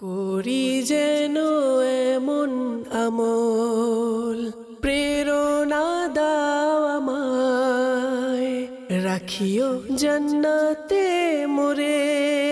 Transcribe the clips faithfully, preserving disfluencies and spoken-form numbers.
করি যেন এমন আমল, প্রেরণা দাও আমায়, রাখিও জান্নাতে মোরে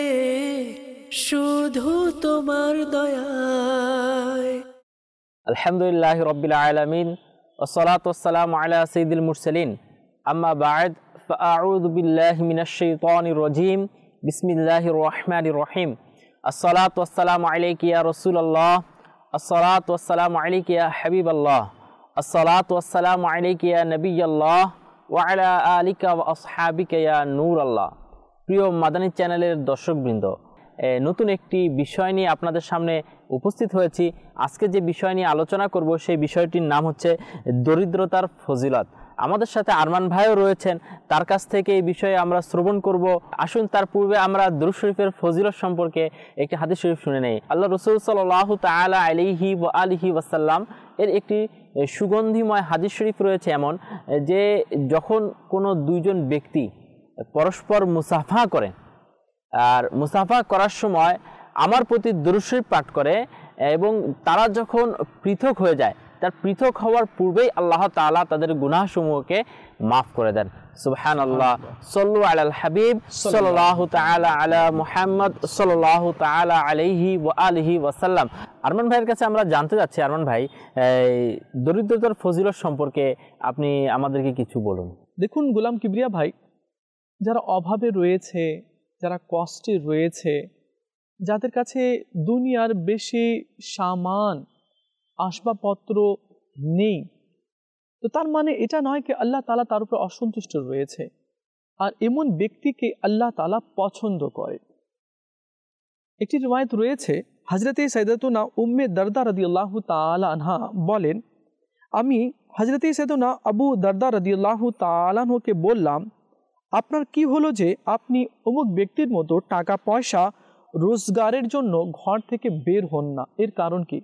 শুধু তোমার দয়ায়। আলহামদুলিল্লাহি রাব্বিল আলামিন ওয়াসসালাতু ওয়াসসালামু আলা সাইয়্যিদিল মুরসালিন, আম্মা বা'দ, ফাআউযু বিল্লাহি মিনাশ শাইতানির রাজীম। বিসমিল্লাহির রহমানির রহিম। আসসালাতু ওয়াসসালামু আলাইকা ইয়া রাসূলুল্লাহ, আসসালাতু ওয়াসসালামু আলাইকা ইয়া হাবিবাল্লাহ, আসসালাতু ওয়াসসালামু আলাইকা ইয়া নবিয়াল্লাহ ওয়া আলা আলিকা ওয়া আসহাবিকা ইয়া নূরাল্লাহ। প্রিয় মাদানী চ্যানেলের দর্শকবৃন্দ, নতুন একটি বিষয় নিয়ে আপনাদের সামনে উপস্থিত হয়েছি। আজকে যে বিষয় নিয়ে আলোচনা করব সেই বিষয়টির নাম হচ্ছে দরিদ্রতার ফজিলত। আমাদের সাথে আরমান ভাইও রয়েছেন, তার কাছ থেকে এই বিষয়ে আমরা শ্রবণ করব। আসুন তার পূর্বে আমরা দুরূদ শরীফের ফজিলত সম্পর্কে একটি হাদিস শরীফ শুনে নেই। আল্লাহ রাসূল সাল্লাল্লাহু তাআলা আলাইহি ওয়া আলিহি ওয়াসাল্লাম এর একটি সুগন্ধিময় হাদিস শরীফ রয়েছে এমন, যে যখন কোনো দুইজন ব্যক্তি পরস্পর মুসাফা করে, আর মুসাফা করার সময় আমার প্রতি দুরূদ শরীফ পাঠ করে এবং তারা যখন পৃথক হয়ে যায়, তার পৃথক হওয়ার পূর্বেই আল্লাহ তাআলা তাদের গুনাহসমূহকে মাফ করে দেন। সুবহানাল্লাহ। সাল্লু আলাল হাবিব সাল্লাল্লাহু তাআলা আলা মুহাম্মদ সাল্লাল্লাহু তাআলা আলাইহি ওয়া আলিহি ওয়াসাল্লাম। আরমান ভাইয়ের কাছে আমরা জানতে যাচ্ছি, আরমান ভাই, দরিদ্রতার ফজিলত সম্পর্কে আপনি আমাদেরকে কিছু বলুন। দেখুন গোলাম কিবরিয়া ভাই, যারা অভাবে রয়েছে, যারা কষ্টে রয়েছে, যাদের কাছে দুনিয়ার বেশি সামান আসবাবপত্র নেই, তো তার মানে এটা নয় কি আল্লাহ তাআলা তার উপর অসন্তুষ্ট রয়েছে, আর এমন ব্যক্তিকে আল্লাহ তাআলা পছন্দ করে। একটি রিওয়ায়াত রয়েছে, হযরতে সাইয়্যিদাতুনা উম্মে দারদা রাদিয়াল্লাহু তাআলা আনহা বলেন, আমি হযরতে সাইয়্যিদুনা আবু দারদা রাদিয়াল্লাহু তাআলা আনহুকে বললাম, আপনার কি হলো যে আপনি অমুক ব্যক্তির মতো টাকা পয়সা রোজগারের জন্য ঘর থেকে বের হন না, এর কারণ কি?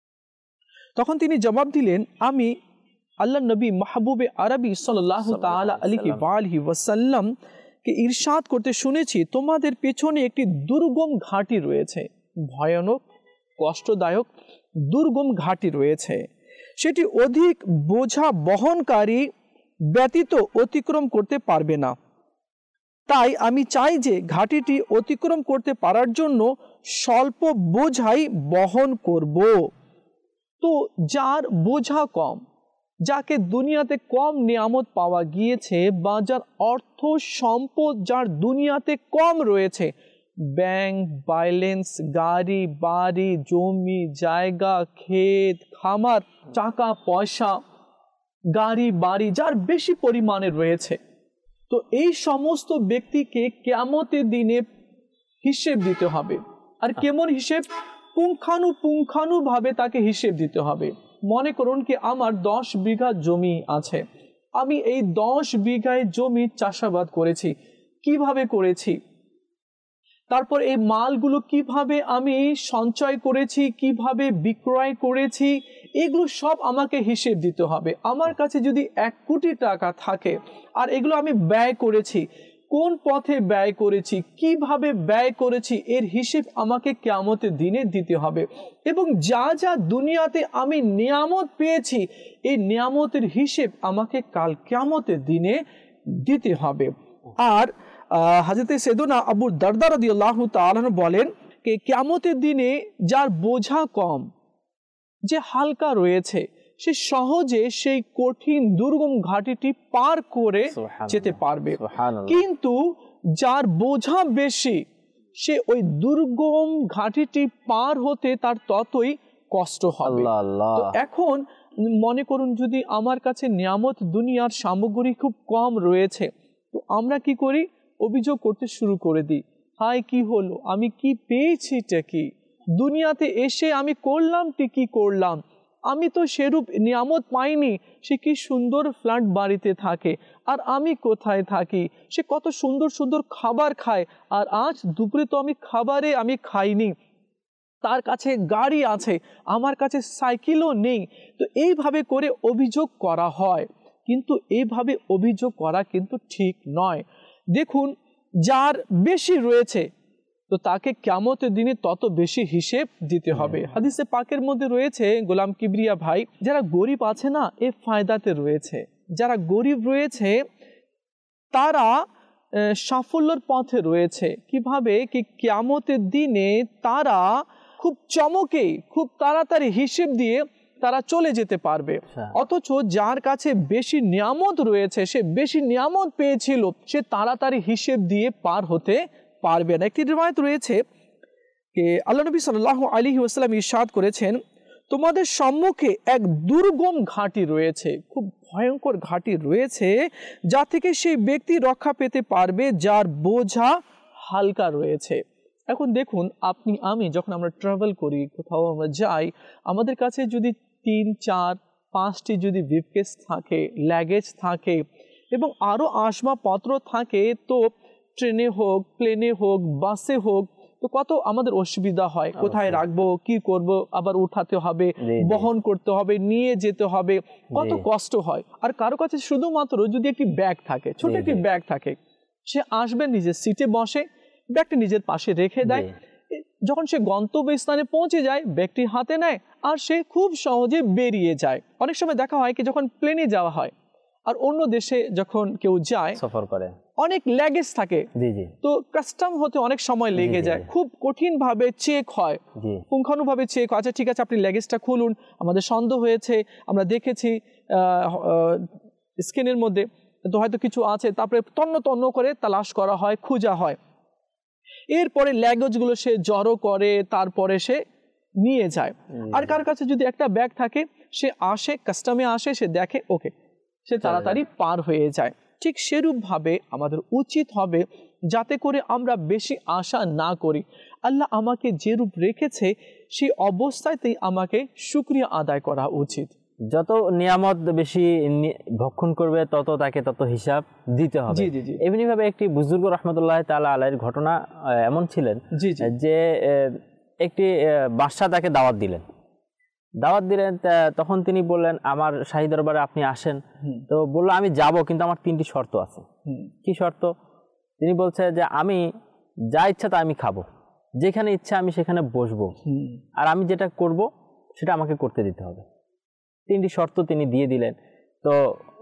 তখন তিনি জবাব দিলেন, আমি আল্লাহ নবী মাহবুবে আরবি সাল্লাল্লাহু তাআলা আলাইহি ওয়া আলিহি ওয়াসাল্লাম কে ইরশাদ করতে শুনেছি, তোমাদের পেছনে একটি দুর্গম ঘাটি রয়েছে, ভয়ানক কষ্টদায়ক দুর্গম ঘাটি রয়েছে, সেটি অধিক বোঝা বহনকারী ব্যতীত অতিক্রম করতে পারবে না। তাই আমি চাই যে ঘাটিটি অতিক্রম করতে পারার জন্য স্বল্প বোঝাই বহন করব। তো যার বোঝা কম, যাকে দুনিয়াতে কম নিয়ামত পাওয়া গিয়েছে, বা যার অর্থ সম্পদ যার দুনিয়াতে কম রয়েছে, ব্যাংক ব্যালেন্স, গাড়ি বাড়ি, জমি জায়গা, ক্ষেত খামার, টাকা পয়সা, গাড়ি বাড়ি যার বেশি পরিমাণে রয়েছে, তো এই সমস্ত ব্যক্তিকে কিয়ামতের দিনে হিসেব দিতে হবে। আর কেমন হিসেব? পুঙ্খানুপুঙ্খানুভাবে তাকে হিসেব দিতে হবে। মনে করুন কি আমার দশ বিঘা জমি আছে, আমি এই দশ বিঘায় জমি চাষাবাদ করেছি, কিভাবে করেছি, তারপর এই মালগুলো কিভাবে আমি সঞ্চয় করেছি, কিভাবে বিক্রয় করেছি, এগুলো সব আমাকে হিসেব দিতে হবে। আমার কাছে যদি এক কোটি টাকা থাকে আর এগুলো আমি ব্যয় করেছি, কোন পথে ব্যয় করেছি, কিভাবে ব্যয় করেছি, এর হিসেব আমাকে কিয়ামতের দিনে দিতে হবে। এবং যা যা দুনিয়াতে আমি নিয়ামত পেয়েছি, এই নিয়ামতের হিসেব আমাকে কাল কিয়ামতের দিনে দিতে হবে। আর হযরতে সাইয়্যিদুনা আবু দারদা রাদিয়াল্লাহু তাআলা বলেন যে কিয়ামতের দিনে যার বোঝা কম, যে হালকা রয়েছে, সে সহজে সেই কঠিন দুর্গম ঘাটিটি পার করে যেতে পারবে। কিন্তু যার বোঝা বেশি, সে ওই দুর্গম ঘাটিটি পার হতে তার ততই কষ্ট হবে। তো এখন মনে করুন, যদি আমার কাছে নিয়ামত দুনিয়ার সামগ্রী খুব কম রয়েছে, তো আমরা কি করি? অভিযোগ করতে শুরু করে দিই, হায় কি হলো, আমি কি পেয়েছি, কি দুনিয়াতে এসে আমি করলাম, কি করলাম, আমি তো সেরূপ নিয়ামত পাইনি। সে কি সুন্দর ফ্ল্যাট বাড়িতে থাকে, আর আমি কোথায় থাকি? সে কত সুন্দর সুন্দর খাবার খায়, আর আজ দুপুরে তো আমি খাবারে আমি খাইনি। তার কাছে গাড়ি আছে, আমার কাছে সাইকেলও নেই। তো এইভাবে করে অভিযোগ করা হয়, কিন্তু এইভাবে অভিযোগ করা কিন্তু ঠিক নয়। দেখুন, যার বেশি রয়েছে, তো তো তাকে কিয়ামতের দিনে তত বেশি হিসেব দিতে হবে। হাদিসে পাকের মধ্যে রয়েছে গোলাম কিবরিয়া ভাই, যারা গরিব আছে না এ ফায়দাতে রয়েছে, যারা গরিব রয়েছে তারা সাফল্যের পথে রয়েছে। কিভাবে? কি কিয়ামতের দিনে তারা খুব চমকে খুব তাড়াতাড়ি হিসেব দিয়ে তারা চলে যেতে পারবে। অথচ যার কাছে বেশি নিয়ামত রয়েছে, সে বেশি নিয়ামত পেয়েছিল, সে তাড়াতাড়ি হিসেব দিয়ে পার হতে পারবে না। একটি রিওয়ায়াত রয়েছে যে আল্লাহ নবী সাল্লাল্লাহু আলাইহি ওয়াসাল্লাম ইরশাদ করেছেন, তোমাদের সম্মুখে এক দুর্গম ঘাঁটি রয়েছে, খুব ভয়ঙ্কর ঘাঁটি রয়েছে, যা থেকে সেই ব্যক্তি রক্ষা পেতে পারবে যার বোঝা হালকা রয়েছে। এখন দেখুন, আপনি আমি যখন আমরা ট্রাভেল করি, কোথাও আমরা যাই, আমাদের কাছে যদি তিন চার পাঁচটি যদি ব্রিফকেস থাকে, লাগেজ থাকে এবং আরও আসবাবপত্র থাকে, তো ট্রেনে হোক, প্লেনে হোক, বাসে হোক, তো কত আমাদের অসুবিধা হয়, কোথায় রাখবো, কি করব, আবার উঠাতে হবে, বহন করতে হবে, নিয়ে যেতে হবে, কত কষ্ট হয়। আর কারো কাছে শুধুমাত্র যদি একটি ব্যাগ থাকে, ছোট একটি ব্যাগ থাকে, সে আসবে, নিজের সিটে বসে, ব্যাগটি নিজের পাশে রেখে দেয়, যখন সে গন্তব্যস্থানে পৌঁছে যায় ব্যাগটি হাতে নেয় আর সে খুব সহজে বেরিয়ে যায়। অনেক সময় দেখা হয় কি যখন প্লেনে যাওয়া হয় আর অন্য দেশে যখন কেউ যায়, সফর করে, অনেক লাগেজ থাকে, তো কাস্টম হতে অনেক সময় লেগে যায়, খুব কঠিন ভাবে চেক হয়, পুঙ্খানুভাবে চেক হয়। আচ্ছা ঠিক আছে, আপনি লাগেজটা খুলুন, আমাদের সন্দেহ হয়েছে, আমরা দেখেছি স্ক্রিনের মধ্যে তো হয়তো কিছু আছে, তারপরে তন্ন তন্ন করে তালাশ করা হয়, খোঁজা হয়, এরপরে লাগেজগুলো সে জড়ো করে, তারপরে সে নিয়ে যায়। আর কার কাছে যদি একটা ব্যাগ থাকে, সে আসে, কাস্টমে আসে, সে দেখে, ওকে, সে তাড়াতাড়ি পার হয়ে যায়। ঠিক সেরূপভাবে আমাদের উচিত হবে যাতে করে আমরা বেশি আশা না করি। আল্লাহ আমাকে যে রূপ রেখেছে সেই অবস্থাতেই আমাকে শুকরিয়া আদায় করা উচিত। যত নিয়ামত বেশি ভক্ষণ করবে তত তাকে তত হিসাব দিতে হবে। জি জি জি এমনি ভাবে একটি বুজুর্গ রহমতুল্লাহ তাআলা আলাইহির ঘটনা এমন ছিলেন যে একটি বাদশা তাকে দাওয়াত দিলেন দাওয়াত দিলেন তখন তিনি বললেন, আমার শাহী দরবারে আপনি আসেন। তো বললো, আমি যাব, কিন্তু আমার তিনটি শর্ত আছে। কি শর্ত? তিনি বলছে যে আমি যা ইচ্ছা তা আমি খাবো, যেখানে ইচ্ছা আমি সেখানে বসবো, আর আমি যেটা করব সেটা আমাকে করতে দিতে হবে। তিনটি শর্ত তিনি দিয়ে দিলেন। তো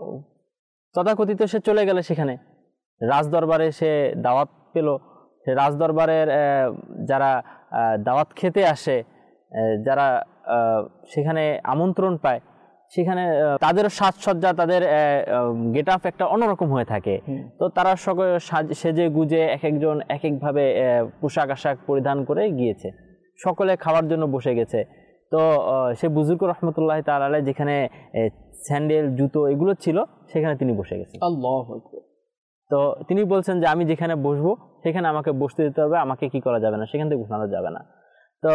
তথাকথিত সে চলে গেল সেখানে, রাজদরবারে সে দাওয়াত পেল। সে রাজদরবারের যারা দাওয়াত খেতে আসে, যারা সেখানে আমন্ত্রণ পায়, সেখানে তাদের সাজসজ্জা, তাদের গেট আপ একটা অন্যরকম হয়ে থাকে। তো তারা সকলে সেজে গুজে এক একজন এক একভাবে পোশাক আশাক পরিধান করে গিয়েছে, সকলে খাওয়ার জন্য বসে গেছে। তো সে বুজুর্গ রহমতুল্লাহ তাআলা আলাইহি যেখানে স্যান্ডেল, জুতো এগুলো ছিল, সেখানে তিনি বসে গেছেন। আল্লাহু আকবার। তো তিনি বলছেন যে আমি যেখানে বসবো সেখানে আমাকে বসতে দিতে হবে, আমাকে কি করা যাবে না, সেখান থেকে উঠানো যাবে না। তো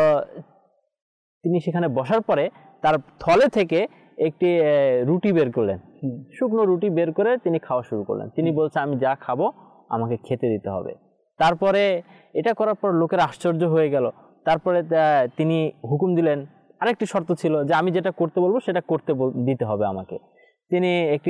তিনি সেখানে বসার পরে তার থলে থেকে একটি রুটি বের করলেন, শুকনো রুটি বের করে তিনি খাওয়া শুরু করলেন। তিনি বলছেন, আমি যা খাবো আমাকে খেতে দিতে হবে। তারপরে এটা করার পর লোকের আশ্চর্য হয়ে গেল। তারপরে তিনি হুকুম দিলেন, আরেকটি শর্ত ছিল যে আমি যেটা করতে বলবো সেটা করতে দিতে হবে আমাকে। তিনি একটি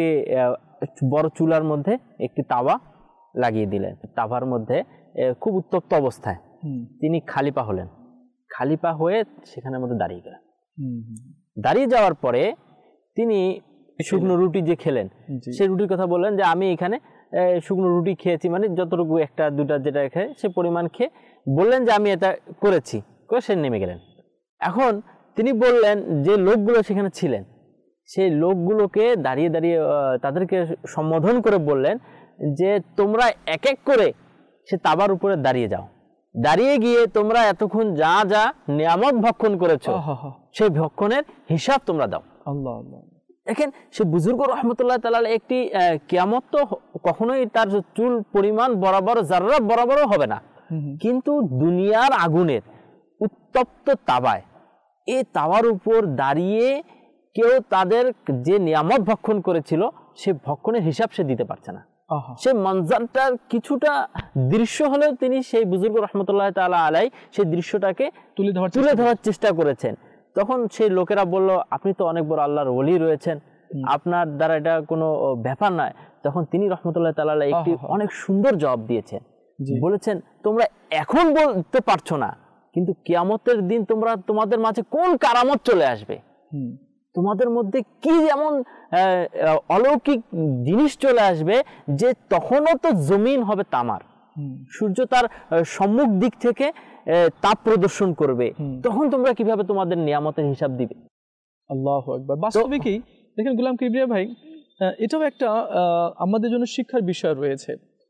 বড় চুলার মধ্যে একটি তাওয়া লাগিয়ে দিলেন। তাওয়ার মধ্যে খুব উত্তপ্ত অবস্থায় তিনি খালি পা হলেন। খালি পা হয়ে সেখানের মধ্যে দাঁড়িয়ে গেলেন। দাঁড়িয়ে যাওয়ার পরে তিনি শুকনো রুটি যে খেলেন, সেই রুটির কথা বললেন যে আমি এখানে শুকনো রুটি খেয়েছি, মানে যতটুকু একটা দুটা যেটা খেয়ে সে পরিমাণ খেয়ে বললেন যে আমি এটা করেছি, করে সে নেমে গেলেন। এখন তিনি বললেন যে লোকগুলো সেখানে ছিলেন, সেই লোকগুলোকে দাঁড়িয়ে দাঁড়িয়ে তাদেরকে সম্বোধন করে বললেন যে তোমরা এক এক করে সে তাবার উপরে দাঁড়িয়ে যাও, দাঁড়িয়ে গিয়ে তোমরা এতক্ষণ যা যা নিয়ামত ভক্ষণ করেছো সেই ভক্ষণের হিসাব তোমরা দাও। আল্লাহ আল্লাহ। দেখেন, সে বুজুর্গ রহমতুল্লাহ তাআলা একটি কিয়ামত তো কখনোই তার চুল পরিমাণ বরাবর জাররা বরাবরও হবে না, কিন্তু দুনিয়ার আগুনের উত্তপ্ত তাওয়ায়, এই তাওয়ার উপর দাঁড়িয়ে কেউ তাদের যে নিয়ামত ভক্ষণ করেছিল সে ভক্ষণের হিসাব সে দিতে পারছে না। সে মঞ্জারটার কিছুটা দৃশ্য হলেও তিনি সেই বুজুর্গ রহমতুল্লাহ তাআলা আলাইহি সেই দৃশ্যটাকে তুলে ধরার তুলে ধরার চেষ্টা করেছেন। তখন সেই লোকেরা বলল, আপনি তো অনেক বড় আল্লাহর ওলি রয়েছেন, আপনার দ্বারা এটা কোনো ব্যাপার নয়। তখন তিনি রহমতুল্লাহ তাআলা আলাইহি একটি অনেক সুন্দর জবাব দিয়েছেন। বলেছেন তোমরা এখন বলতে পারছো না, কিন্তু কিয়ামতের দিন তোমরা তোমাদের মাঝে কোন কারামত চলে আসবে, তোমাদের মধ্যে কি এমন অলৌকিক জিনিস চলে আসবে যে তখনও তো জমিন হবে তামার, সূর্য তার সম্মুখ দিক থেকে তাপ প্রদর্শন করবে, তখন তোমরা কিভাবে তোমাদের নিয়ামতের হিসাব দিবে। আল্লাহু আকবার। বাস্তবিকই দেখেন গোলাম কিবরিয়া ভাই, এটাও একটা আমাদের জন্য শিক্ষার বিষয় রয়েছে।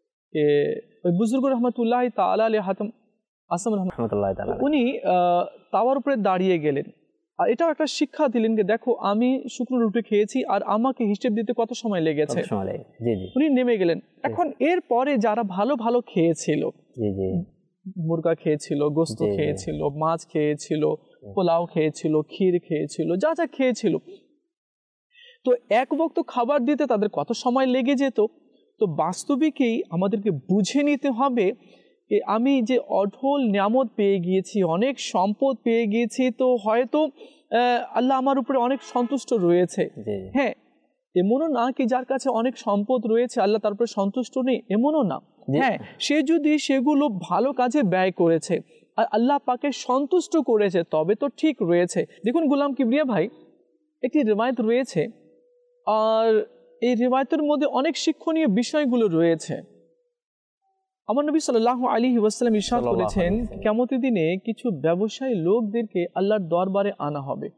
ওই বুজুর্গ রহমতুল্লাহ তাআলা আলাইহি হাতেম আসম রহমতুল্লাহ তাআলা উনি তাওয়ার উপরে দাঁড়িয়ে গেলেন, আর এটাও একটা শিক্ষা দিলেন যে দেখো আমি শুকনো রুটি খেয়েছি আর আমাকে হিসেব দিতে কত সময় লেগেছে। উনি নেমে গেলেন। এখন এর পরে যারা ভালো ভালো খেয়েছিল, মুরগা খেয়েছিল, গোস্ত খেয়েছিল, মাছ খেয়েছিল, পোলাও খেয়েছিল, ক্ষীর খেয়েছিল, যা যা খেয়েছিল, তো এক বক্ত খাবার দিতে তাদের কত সময় লেগে যেত। তো বাস্তবিকই আমাদেরকে বুঝে নিতে হবে যে আমি যে অঢল নিয়ামত পেয়ে গিয়েছি, অনেক সম্পদ পেয়ে গিয়েছি, তো হয়তো আল্লাহ আমার উপরে অনেক সন্তুষ্ট রয়েছে। হ্যাঁ, এমনও না কি যার কাছে অনেক সম্পদ রয়েছে আল্লাহ তার উপরে সন্তুষ্ট নেই, এমনও না। হ্যাঁ, সে যদি সেগুলো ভালো কাজে ব্যয় করেছে আর আল্লাহ পাকে সন্তুষ্ট করেছে তবে তো ঠিক রয়েছে। দেখুন গোলাম কিবরিয়া ভাই, একটি রিওয়ায়াত রয়েছে, আর এই রিওয়ায়াতের মধ্যে অনেক শিক্ষণীয় বিষয়গুলো রয়েছে। আমার নবী সাল্লাল্লাহু আলাইহি ওয়াসাল্লাম ইরশাদ করেছেন, কিয়ামতের দিনে কিছু ব্যবসায়ী লোকদেরকে আল্লাহর দরবারে আনা হবে,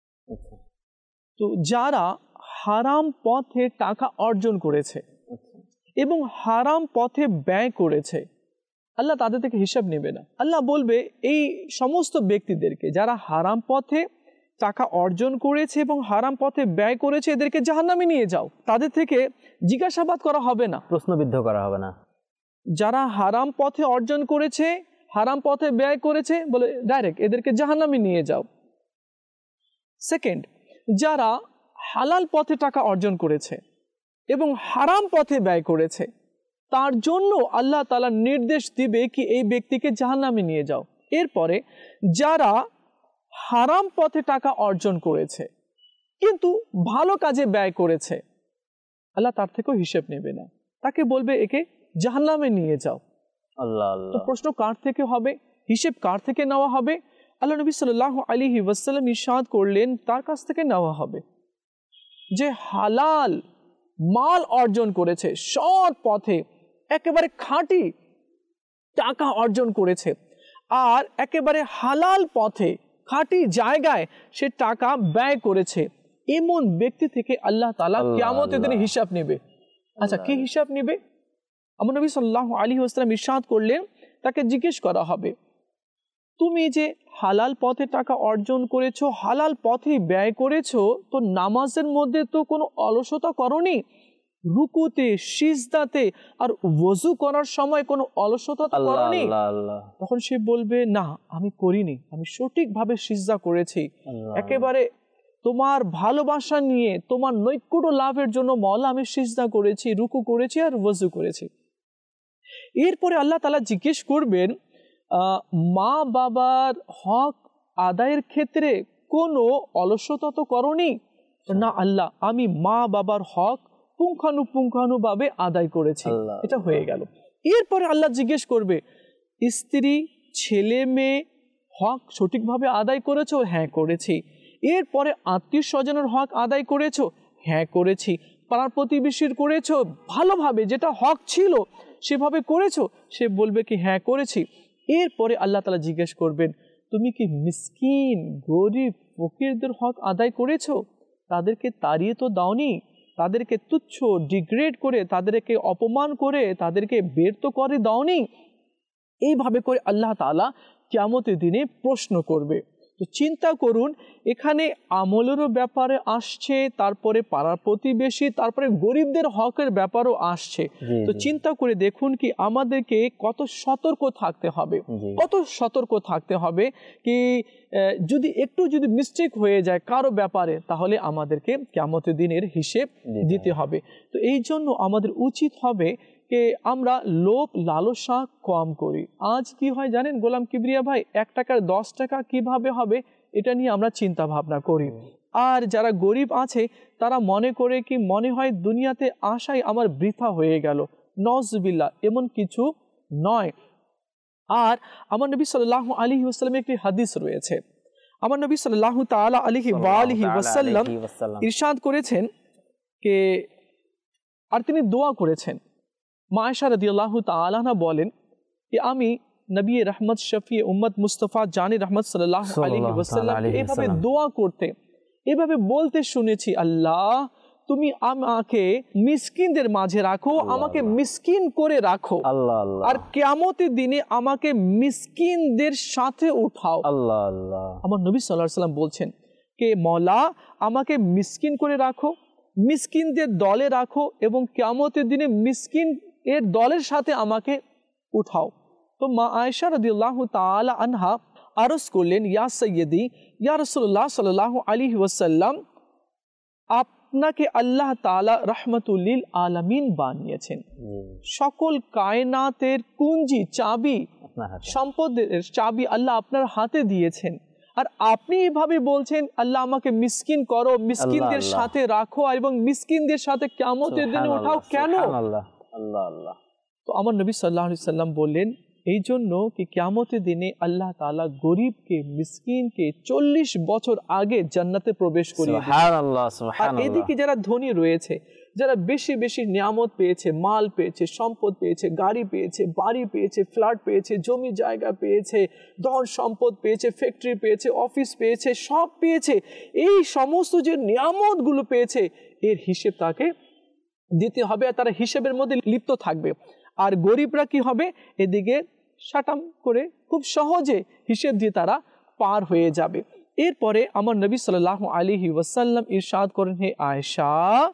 তো যারা হারাম পথে টাকা অর্জন করেছে এবং হারাম পথে ব্যয় করেছে, আল্লাহ তাদের থেকে হিসাব নেবে না। আল্লাহ বলবে এই সমস্ত ব্যক্তিদেরকে যারা হারাম পথে টাকা অর্জন করেছে এবং হারাম পথে ব্যয় করেছে, এদেরকে জাহান্নামে নিয়ে যাও, তাদের থেকে জিজ্ঞাসাবাদ করা হবে না, প্রশ্নবিদ্ধ করা হবে না। যারা হারাম পথে অর্জন করেছে, হারাম পথে ব্যয় করেছে, বলে ডাইরেক্ট এদেরকে জাহান্নামে নিয়ে যাও। সেকেন্ড, যারা হালাল পথে টাকা অর্জন করেছে এবং হারাম পথে ব্যয় করেছে, তার জন্য আল্লাহ তাআলা নির্দেশ দিবে কি এই ব্যক্তিকে জাহান্নামে নিয়ে যাও। এরপরে যারা হারাম পথে টাকা অর্জন করেছে কিন্তু ভালো কাজে ব্যয় করেছে, আল্লাহ তার থেকেও হিসেব নেবে না, তাকে বলবে একে জাহান্নামে নিয়ে যাও। আল্লাহ আল্লাহ। তো প্রশ্ন কার থেকে হবে, হিসেব কার থেকে নেওয়া হবে? আল্লাহ নবী সাল্লাল্লাহু আলাইহি ওয়াসাল্লাম ইরশাদ করলেন তার কাছ থেকে নেওয়া হবে যে হালাল মাল অর্জন করেছে, সৎ পথে একেবারে খাঁটি টাকা অর্জন করেছে, আর একেবারে হালাল পথে খাঁটি জায়গায় সে টাকা ব্যয় করেছে, এমন ব্যক্তি থেকে আল্লাহ তাআলা কিয়ামতের দিনে হিসাব নেবে। আচ্ছা, কি হিসাব নেবে? আমার নবী সাল্লাল্লাহু আলাইহি ওয়াসাল্লাম ইরশাদ করলেন, তাকে জিজ্ঞেস করা হবে তুমি যে হালাল পথে টাকা অর্জন করেছো, হালাল পথে ব্যয় করেছো, তো নামাজের মধ্যে তো কোনো অলসতা করনি, রুকুতে, সিজদাতে আর ওযু করার সময় কোনো অলসতা করনি? তখন সে বলবে না আমি করিনি, আমি সঠিকভাবে সিজদা করেছি, একেবারে তোমার ভালোবাসা নিয়ে, তোমার নৈকট্য লাভের জন্য মওলা আমি সিজদা করেছি, রুকু করেছি আর ওযু করেছি। এরপরে আল্লাহ তাআলা জিজ্ঞেস করবেন মা বাবার হক আদায়ের ক্ষেত্রে কোনো অলসতা তো করনি? না আল্লাহ, আমি মা বাবার হক পুঙ্খানুপুঙ্খানুভাবে আদায় করেছি। এটা হয়ে গেল। এরপরে আল্লাহ জিজ্ঞেস করবে স্ত্রী, ছেলে মেয়ে হক সঠিকভাবে আদায় করেছো? হ্যাঁ করেছি। এরপরে আত্মীয় স্বজনের হক আদায় করেছো? হ্যাঁ করেছি। পাড়ার প্রতিবেশীর করেছো ভালোভাবে, যেটা হক ছিল সেভাবে করেছো? সে বলবে কি হ্যাঁ করেছি। এরপরে আল্লাহ তাআলা জিজ্ঞেস করবেন তুমি কি মিসকিন, গরিব, ফকিরদের হক আদায় করেছো? তাদেরকে তাড়িয়ে তো দাওনি, তাদেরকে তুচ্ছ ডিগ্রেড করে, তাদেরকে অপমান করে, তাদেরকে বের তো করে দাওনি। এইভাবে করে আল্লাহ তাআলা কিয়ামতের দিনে প্রশ্ন করবে। তো চিন্তা করুন, এখানে আমলেরও ব্যাপারে আসছে, তারপরে পাড়ার প্রতিবেশী, তারপরে গরিবদের হকের ব্যাপারও আসছে। তো চিন্তা করে দেখুন কি আমাদেরকে কত সতর্ক থাকতে হবে, কত সতর্ক থাকতে হবে কি যদি একটু যদি মিস্টেক হয়ে যায় কারো ব্যাপারে, তাহলে আমাদেরকে কিয়ামতের দিনের হিসেব দিতে হবে। তো এই জন্য আমাদের উচিত হবে যে আমরা লোভ লালসা কম করি। আজ কি হয় জানেন গোলাম কিবরিয়া ভাই, এক টাকার দশ টাকা কিভাবে হবে এটা নিয়ে আমরা চিন্তা ভাবনা করি। আর যারা গরিব আছে তারা মনে করে কি মনে হয় দুনিয়াতে আসাই আমার বৃথা হয়ে গেল। নওজুবিল্লাহ, এমন কিছু নয়। আর আমার নবী সাল্লাল্লাহু আলাইহি ওয়াসাল্লামের একটি হাদিস রয়েছে। আমার নবী সাল্লাল্লাহু তাআলা আলাইহি ওয়া আলিহি ওয়াসাল্লাম ইরশাদ করেছেন কে, আর তিনি দোয়া করেছেন। মা আয়েশা রাদিয়াল্লাহু তাআলা আনহা বলেন যে আমি নবী রহমত শফি উম্মত মুস্তাফা জানি রহমত সাল্লাল্লাহু আলাইহি ওয়াসাল্লাম এভাবে দোয়া করতে, এভাবে বলতে শুনেছি, আল্লাহ তুমি আমাকে মিসকিনদের মাঝে রাখো, আমাকে মিসকিন করে রাখো, আল্লাহ আল্লাহ, আর কিয়ামতের দিনে আমাকে মিসকিনদের সাথে উঠাও, আল্লাহ আল্লাহ। আমার নবী সাল্লাল্লাহু আলাইহি ওয়াসাল্লাম বলছেন কে মওলা আমাকে মিসকিন করে রাখো, মিসকিনদের দলে রাখো এবং কিয়ামতের দিনে মিসকিন এর দলের সাথে আমাকে উঠাও। তো মা আয়েশা রাদিয়াল্লাহু তাআলা আনহা আরজ করলেন, ইয়া সাইয়্যিদি ইয়া রাসূলুল্লাহ সাল্লাল্লাহু আলাইহি ওয়াসাল্লাম, আপনাকে আল্লাহ তাআলা রাহমাতুল লিল আলামিন বানিয়েছেন, সকল কায়নাতের কুঞ্জি চাবি, সম্পদের চাবি আল্লাহ আপনার হাতে দিয়েছেন, আর আপনি এভাবে বলছেন আল্লাহ আমাকে মিসকিন করো, মিসকিনদের সাথে রাখো এবং মিসকিনদের সাথে কিয়ামতের দিনে উঠাও, কেন? আল্লাহ আল্লাহ। তো আমার নবী সাল্লাল্লাহু আলাইহি ওয়াসাল্লাম বললেন এই জন্য কি কিয়ামতের দিনে আল্লাহ তাআলা গরিবকে মিসকিনকে চল্লিশ বছর আগে জান্নাতে প্রবেশ করিয়ে দেন। সুবহানাল্লাহ সুবহানাল্লাহ। আর এদিকে যারা ধনী রয়েছে, যারা বেশি বেশি নিয়ামত পেয়েছে, মাল পেয়েছে, সম্পদ পেয়েছে, গাড়ি পেয়েছে, বাড়ি পেয়েছে, ফ্ল্যাট পেয়েছে, জমি জায়গা পেয়েছে, ধন সম্পদ পেয়েছে, ফ্যাক্টরি পেয়েছে, অফিস পেয়েছে, সব পেয়েছে, এই সমস্ত যে নিয়ামতগুলো পেয়েছে এর হিসেব তাকে দিতে হবে, আর তারা হিসেবের মধ্যে লিপ্ত থাকবে। আর গরিবরা কি হবে, এদিকে শাটাম করে খুব সহজে হিসেব দিয়ে তারা পার হয়ে যাবে। এরপরে আমার নবী সাল্লাল্লাহু আলাইহি ওয়াসাল্লাম ইরশাদ করেন, হে আয়েশা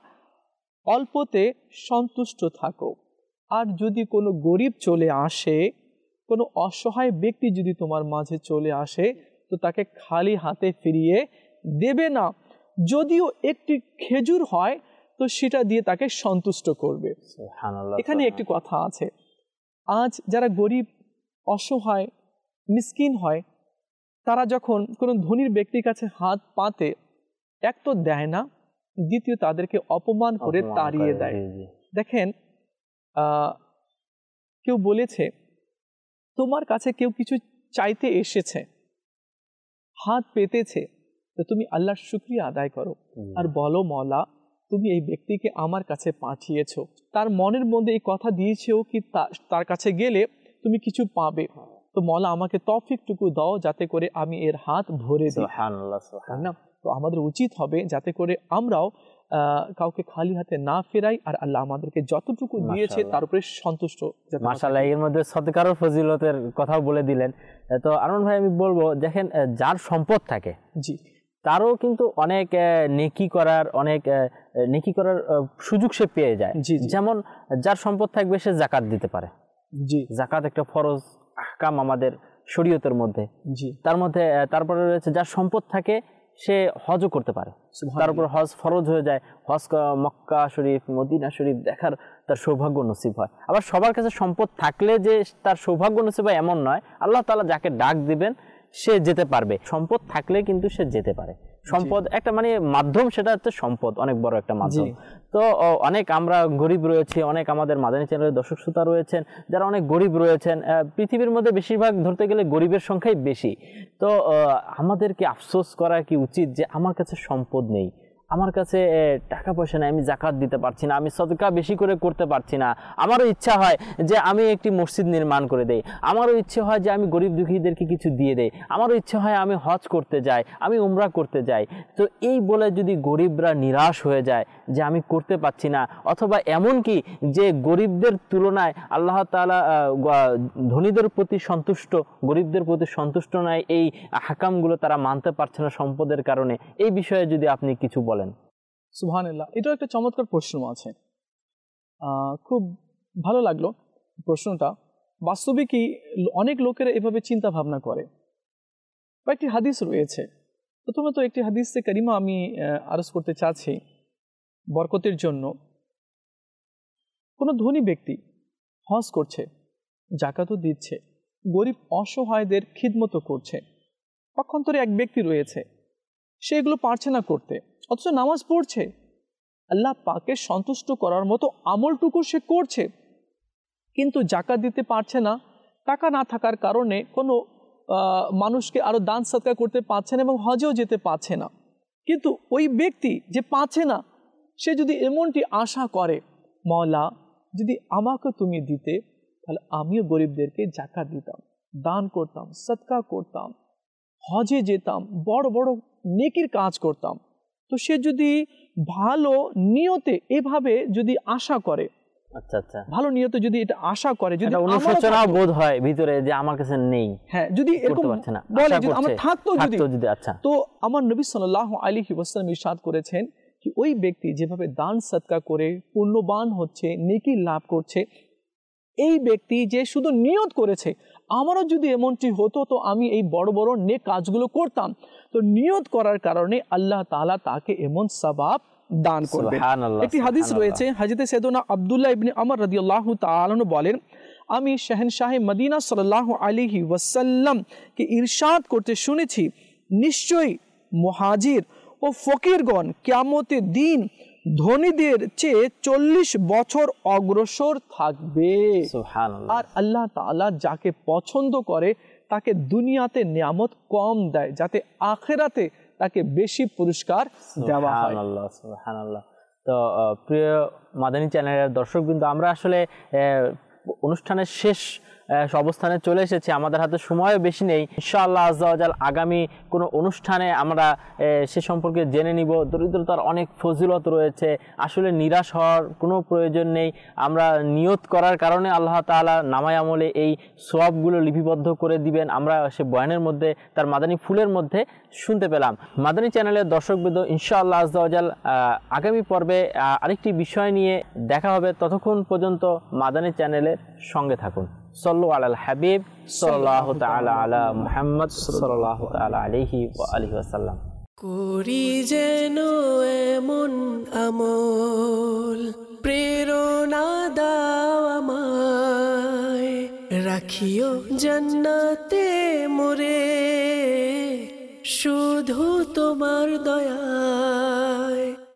অল্পতে সন্তুষ্ট থাকো, আর যদি কোনো গরিব চলে আসে, কোনো অসহায় ব্যক্তি যদি তোমার মাঝে চলে আসে তো তাকে খালি হাতে ফিরিয়ে দেবে না, যদিও একটি খেজুর হয় তো সেটা দিয়ে তাকে সন্তুষ্ট করবে। এখানে একটি কথা আছে, আজ যারা গরিব অসহায় মিসকিন হয় তারা যখন কোনো ধনীর ব্যক্তির কাছে হাত পাতে, এক তো দেয় না, দ্বিতীয় তাদেরকে অপমান করে তাড়িয়ে দেয়। দেখেন আহ কেউ বলেছে তোমার কাছে কেউ কিছু চাইতে এসেছে, হাত পেতেছে, তো তুমি আল্লাহর শুকরিয়া আদায় করো আর বলো মওলা তুমি এই ব্যক্তিকে আমার কাছে পাঠিয়েছো, তার মনের মধ্যে এই কথা দিয়েছো কি তার কাছে গেলে তুমি কিছু পাবে, তো মওলা আমাকে তৌফিকটুকু দাও যাতে করে আমি এর হাত ভরে দিই। সুবহানাল্লাহ সুবহানাল্লাহ। তো আমাদের উচিত হবে যাতে করে আমরাও কাউকে খালি হাতে না ফেরাই, আর আল্লাহ আমাদেরকে যতটুকু দিয়েছে তার উপরে সন্তুষ্ট। মাশাআল্লাহ, এর মধ্যে সদকার ফজিলতের কথাও বলে দিলেন। তো আরমান ভাই আমি বলবো, দেখেন যার সম্পদ থাকে জি তারও কিন্তু অনেক নেকি করার অনেক নেকি করার সুযোগ সে পেয়ে যায়। যেমন যার সম্পদ থাকবে সে যাকাত দিতে পারে, জি যাকাত একটা ফরজ আহকাম আমাদের শরীয়তের মধ্যে, জি তার মধ্যে তারপরে রয়েছে যার সম্পদ থাকে সে হজও করতে পারে, তার উপর হজ ফরজ হয়ে যায়, হজ মক্কা শরীফ মদিনা শরীফ দেখার তার সৌভাগ্য নসিব হয়। আবার সবার কাছে সম্পদ থাকলে যে তার সৌভাগ্য নসিব হয় এমন নয়, আল্লাহ তাআলা যাকে ডাক দিবেন সে যেতে পারবে, সম্পদ থাকলে কিন্তু সে যেতে পারে। সম্পদ একটা মানে মাধ্যম, সেটা হচ্ছে সম্পদ অনেক বড় একটা মাধ্যম। তো অনেক আমরা গরিব রয়েছি, অনেক আমাদের মাদানী চ্যানেলের দর্শক শ্রোতা রয়েছেন যারা অনেক গরিব রয়েছেন, পৃথিবীর মধ্যে বেশিরভাগ ধরতে গেলে গরিবের সংখ্যাই বেশি। তো আমাদেরকে আফসোস করা কি উচিত যে আমার কাছে সম্পদ নেই, আমার কাছে টাকা পয়সা নেই, আমি যাকাত দিতে পারছি না, আমি সদকা বেশি করে করতে পারছি না, আমারও ইচ্ছা হয় যে আমি একটি মসজিদ নির্মাণ করে দেই, আমারও ইচ্ছে হয় যে আমি গরিব দুঃখীদেরকে কিছু দিয়ে দেই, আমারও ইচ্ছে হয় আমি হজ করতে যাই, আমি উমরা করতে যাই। তো এই বলে যদি গরিবরা নিরাশ হয়ে যায় যে আমি করতে পারছি না, অথবা এমন কি যে গরিবদের তুলনায় আল্লাহ তাআলা ধনীদের প্রতি সন্তুষ্ট, গরিবদের প্রতি সন্তুষ্ট নয়, এই হাকামগুলো তারা মানতে পারছে না সম্পদের কারণে, এই বিষয়ে যদি আপনি কিছু বলেন। সুবহানাল্লাহ, এটাও একটা চমৎকার প্রশ্ন আছে, খুব ভালো লাগলো প্রশ্নটা। বাস্তবিকই অনেক লোকেরা এভাবে চিন্তা ভাবনা করে। কয়েকটি হাদিস রয়েছে, প্রথমে তো একটি হাদিসে কারিমা আমি আরজ করতে চাচ্ছি বরকতের জন্য। কোনো ধনী ব্যক্তি হজ করছে, যাকাতও দিচ্ছে, গরিব অসহায়দের খিদমত করছে, পক্ষান্তরে এক ব্যক্তি রয়েছে সে এগুলো পারছে না করতে, অথচ নামাজ পড়ছে, আল্লাহ পাকে সন্তুষ্ট করার মতো আমলটুকু সে করছে, কিন্তু জাকাত দিতে পারছে না, টাকা না থাকার কারণে কোনো মানুষকে আরও দান সদকা করতে পারছে না এবং হজেও যেতে পারছে না। কিন্তু ওই ব্যক্তি যে পাচ্ছে না, সে যদি এমনটি আশা করে, মওলা যদি আমাকে তুমি দিতে তাহলে আমিও গরিবদেরকে জাকাত দিতাম, দান করতাম, সদকা করতাম, হজে যেতাম, বড় বড় নেকির কাজ করতাম। তো সে যদি ভালো নিয়তে এভাবে যদি আশা করে, আচ্ছা আচ্ছা, ভালো নিয়তে যদি এটা আশা করে, যদি অনুশোচনা বোধ হয় ভিতরে যে আমার কাছে নেই, হ্যাঁ, যদি এরকম বলে যদি আমার থাকতো যদি, আচ্ছা, তো আমার নবী সাল্লাল্লাহু আলাইহি ওয়াসাল্লাম ইরশাদ করেছেন কি ওই ব্যক্তি যেভাবে দান সদকা করে পুণ্যবান হচ্ছে, নেকি লাভ করছে, এই ব্যক্তি যে শুধু নিয়ত করেছে আমারও যদি এমনটি হতো তো আমি এই বড় বড় নেক কাজগুলো করতাম, তো নিয়ত করার কারণে আল্লাহ তাআলা তাকে এমন সওয়াব দান করবেন। একটি হাদিস রয়েছে, হযরত সাইয়েদনা আব্দুল্লাহ ইবনে ওমর রাদিয়াল্লাহু তাআলা আনহু বলেন, আমি শাহেনশাহে মদিনা সাল্লাল্লাহু আলাইহি ওয়াসাল্লাম কে ইরশাদ করতে শুনেছি, নিশ্চয়ই মুহাজির ও ফকিরগণ কিয়ামতের দিন ধনীদের চেয়ে চল্লিশ বছর অগ্রসর থাকবে। সুবহানাল্লাহ। আর আল্লাহ তাআলা যাকে পছন্দ করে তাকে দুনিয়াতে নিয়ামত কম দেয়, যাতে আখিরাতে তাকে বেশি পুরস্কার দেওয়া হয়। সুবহানাল্লাহ, সুবহানাল্লাহ। তো প্রিয় মাদানী চ্যানেলের দর্শকবৃন্দ, আমরা আসলে অনুষ্ঠানের শেষ অবস্থানে চলে এসেছি, আমাদের হাতে সময়ও বেশি নেই। ইনশাআল্লাহ আজ্জা ওয়া জাল আগামী কোনো অনুষ্ঠানে আমরা সে সম্পর্কে জেনে নিব। দরিদ্রতার অনেক ফজিলত রয়েছে, আসলে নিরাশ হওয়ার কোনো প্রয়োজন নেই। আমরা নিয়ত করার কারণে আল্লাহ তাআলা নামায় আমলে এই সওয়াবগুলো লিপিবদ্ধ করে দিবেন। আমরা সে বয়ানের মধ্যে, তার মাদানী ফুলের মধ্যে শুনতে পেলাম। মাদানী চ্যানেলের দর্শকবৃন্দ, ইনশাআল্লাহ আজ্জা ওয়া জাল আগামী পর্বে আরেকটি বিষয় নিয়ে দেখা হবে। ততক্ষণ পর্যন্ত মাদানী চ্যানেলের সঙ্গে থাকুন। সাল্লু আলাল হাবিব সাল্লাল্লাহু তাআলা আলা মুহাম্মদ সাল্লাল্লাহু তাআলা আলাইহি ওয়া আলিহি ওয়াসাল্লাম। করি যেন এমন আমল, প্রেরণা দাও আমায়, রাখিও জান্নাতে মোরে, শুধু তোমার দয়ায়।